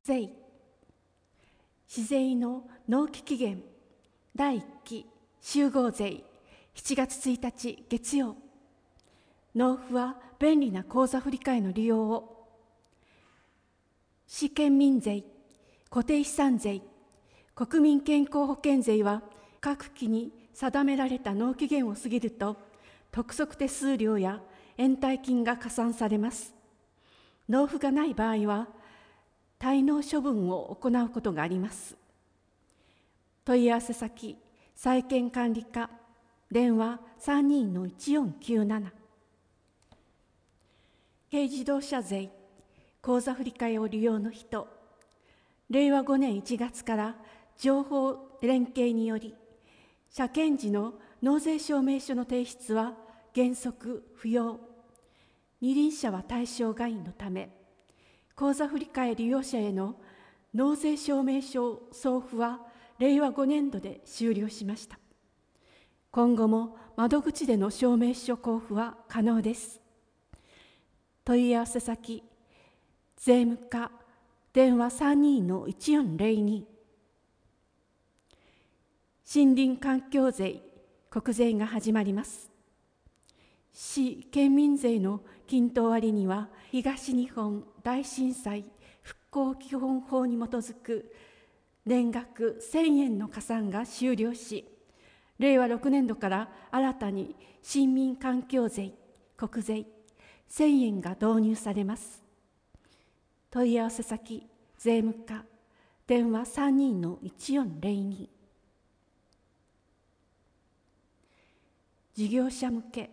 税。市税の納期期限第1期集合税7月1日月曜。納付は便利な口座振替の利用を。市県民税、固定資産税、国民健康保険税は各期に定められた納期限を過ぎると督促手数料や延滞金が加算されます。納付がない場合は滞納処分を行うことがあります。問い合わせ先、債権管理課、電話32-1497。軽自動車税、口座振替を利用の人。令和5年1月から情報連携により、車検時の納税証明書の提出は原則不要。二輪車は対象外のため、口座振替利用者への納税証明書送付は令和5年度で終了しました。今後も窓口での証明書交付は可能です。問い合わせ先、税務課、電話32-1402。森林環境税、国税が始まります。市県民税の均等割には、東日本大震災復興基本法に基づく年額1000円の加算が終了し、令和6年度から新たに市民環境税、国税1000円が導入されます。問い合わせ先、税務課、電話32-1402。事業者向け。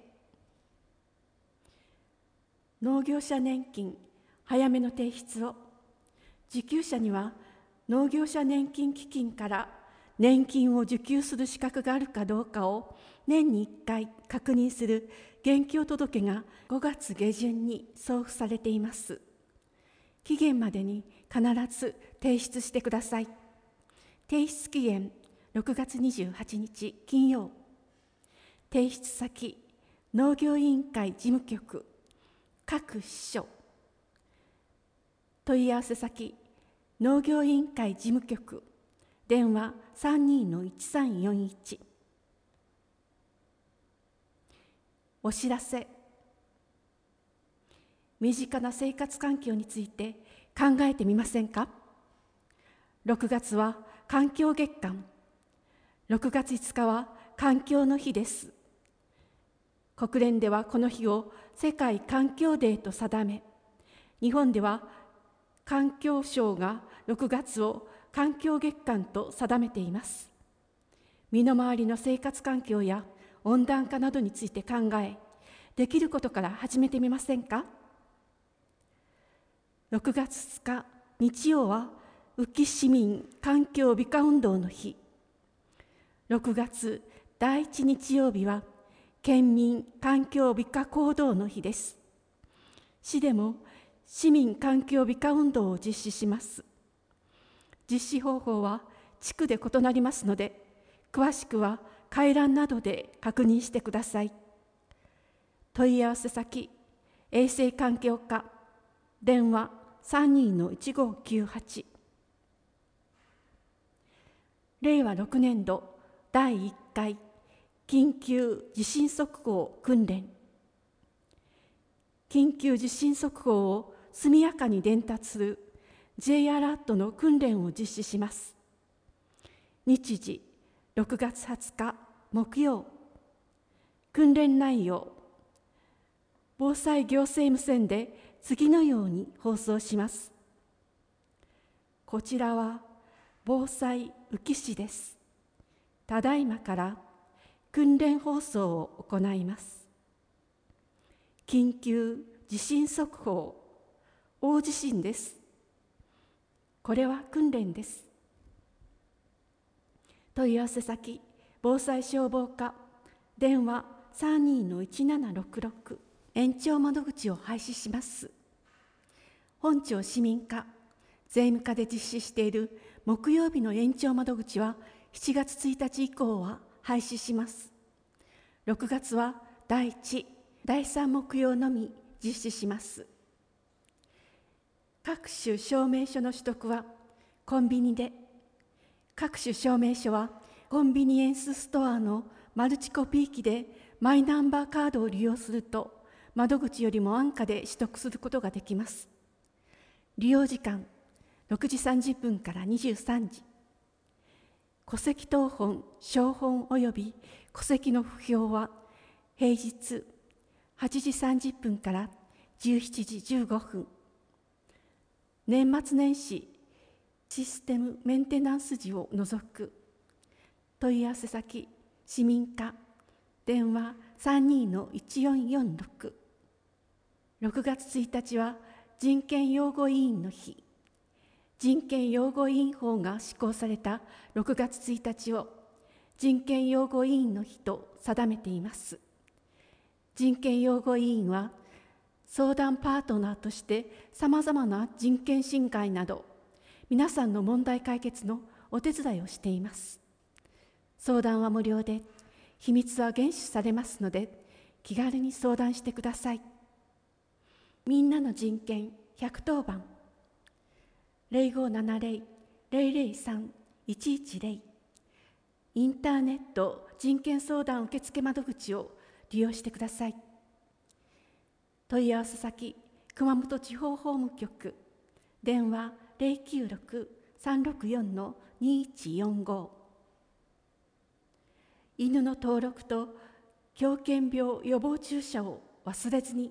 農業者年金早めの提出を。受給者には農業者年金基金から年金を受給する資格があるかどうかを年に1回確認する現況届が5月下旬に送付されています。期限までに必ず提出してください。提出期限6月28日金曜。提出先、農業委員会事務局、各支所。問い合わせ先、農業委員会事務局、電話32-1341。お知らせ。身近な生活環境について考えてみませんか。6月は環境月間。6月5日は環境の日です。国連ではこの日を世界環境デーと定め、日本では環境省が6月を環境月間と定めています。身の回りの生活環境や温暖化などについて考え、できることから始めてみませんか。6月2日日曜は宇城市民環境美化運動の日。6月第1日曜日は県民環境美化行動の日です。市でも市民環境美化運動を実施します。実施方法は地区で異なりますので、詳しくは回覧などで確認してください。問い合わせ先、衛生環境課、電話32-1598。令和6年度第1回緊急地震速報訓練。緊急地震速報を速やかに伝達する J アラートの訓練を実施します。日時6月20日木曜。訓練内容。防災行政無線で次のように放送します。こちらは防災宇城市です。ただいまから訓練放送を行います。緊急地震速報、大地震です。これは訓練です。問い合わせ先、防災消防課、電話32-1766。延長窓口を廃止します。本町市民課、税務課で実施している木曜日の延長窓口は7月1日以降は廃止します。6月は第1、第3木曜のみ実施します。 各種証明書の取得はコンビニで、各種証明書はコンビニエンスストアのマルチコピー機でマイナンバーカードを利用すると、窓口よりも安価で取得することができます。利用時間6時30分から23時。戸籍謄本、証本及び戸籍の付標は平日8時30分から17時15分。年末年始システムメンテナンス時を除く。問い合わせ先、市民課、電話 32-1446。6月1日は人権擁護委員の日。人権擁護委員法が施行された6月1日を人権擁護委員の日と定めています。人権擁護委員は相談パートナーとしてさまざまな人権侵害など皆さんの問題解決のお手伝いをしています。相談は無料で、秘密は厳守されますので気軽に相談してください。みんなの人権110番 0570-003-110。インターネット人権相談受付窓口を利用してください。問い合わせ先、熊本地方法務局、電話 096-364-2145。犬の登録と狂犬病予防注射を忘れずに。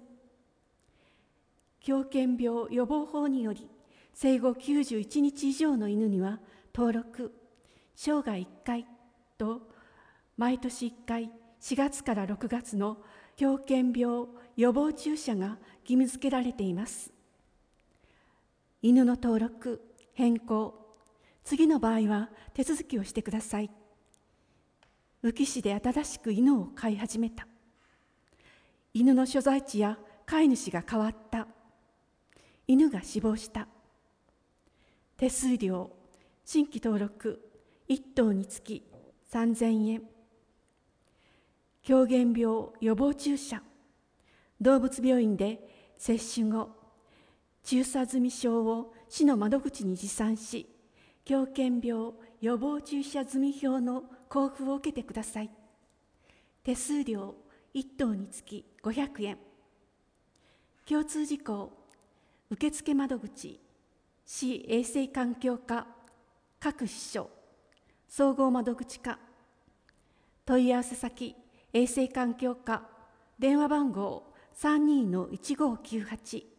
狂犬病予防法により、生後91日以上の犬には登録、生涯1回と毎年1回4月から6月の狂犬病予防注射が義務付けられています。犬の登録、変更、次の場合は手続きをしてください。宇城市で新しく犬を飼い始めた。犬の所在地や飼い主が変わった。犬が死亡した。手数料、新規登録1頭につき3000円。狂犬病予防注射、動物病院で接種後、注射済証を市の窓口に持参し、狂犬病予防注射済表の交付を受けてください。手数料1頭につき500円。共通事項、受付窓口、市衛生環境課、各支所、総合窓口課、問い合わせ先、衛生環境課、電話番号 32-1598